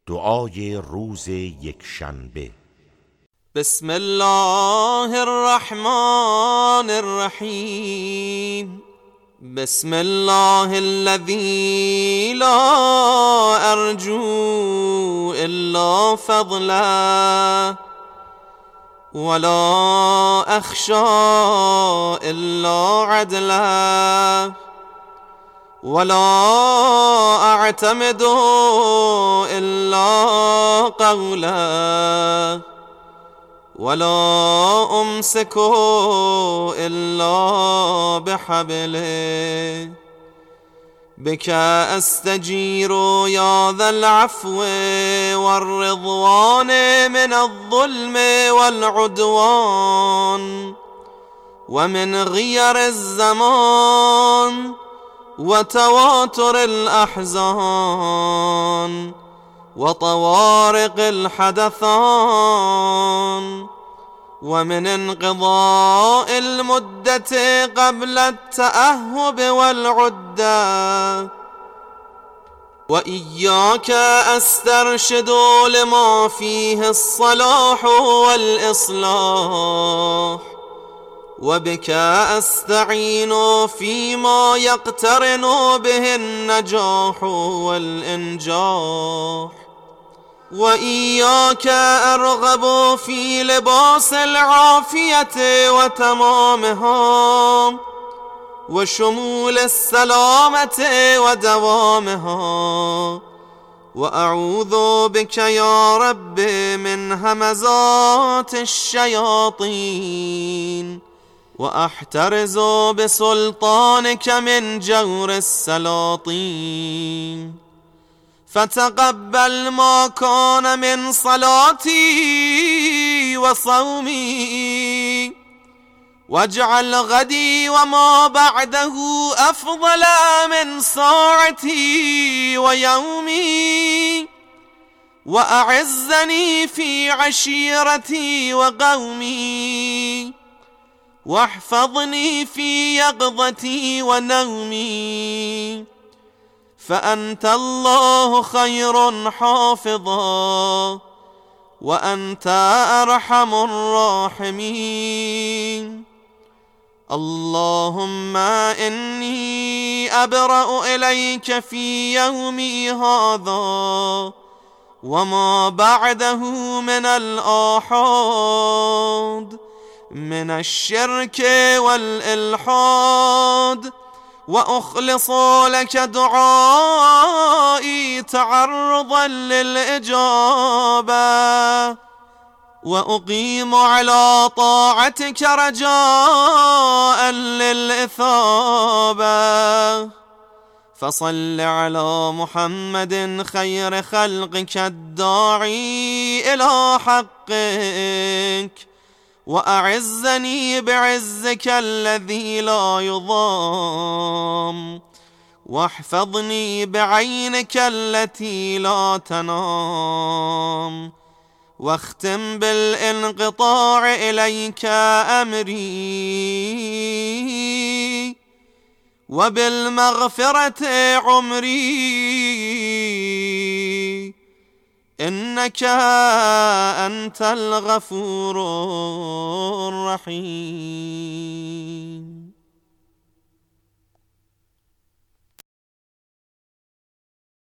دعای روز یکشنبه. بسم الله الرحمن الرحیم. بسم الله الذي لا أرجو إلا فضله ولا أخشى إلا عدله ولا أعتمد إلا قوله ولا أمسك إلا بحبله. بك أستجير يا ذا العفو والرضوان من الظلم والعدوان ومن غير الزمان وتواتر الأحزان وطوارق الحدثان ومن انقضاء المدة قبل التأهب والعدة. وإياك أسترشد لما فيه الصلاح والإصلاح وبك أستعين فيما يقترن به النجاح والإنجاح. وإياك أرغب في لباس العافية وتمامها وشمول السلامة ودوامها. وأعوذ بك يا رب من همزات الشياطين وأحترز بسلطانك من جور السلاطين. فتقبل ما كان من صلاتي وصومي واجعل غدي وما بعده أفضل من ساعتي ويومي. وأعزني في عشيرتي وقومي واحفظني في يقظتي ونومي. فأنت الله خير حافظا وأنت أرحم الراحمين. اللهم إني أبرأ إليك في يومي هذا وما بعده من الآحاد من الشرك والإلحاد. وأخلص لك دعائي تعرضا للإجابة وأقيم على طاعتك رجاء للإثابة. فصل على محمد خير خلقك الداعي إلى حقك وأعزني بعزك الذي لا يضام واحفظني بعينك التي لا تنام. واختم بالانقطاع إليك أمري وبالمغفرة عمري إنك أنت الغفور الرحيم.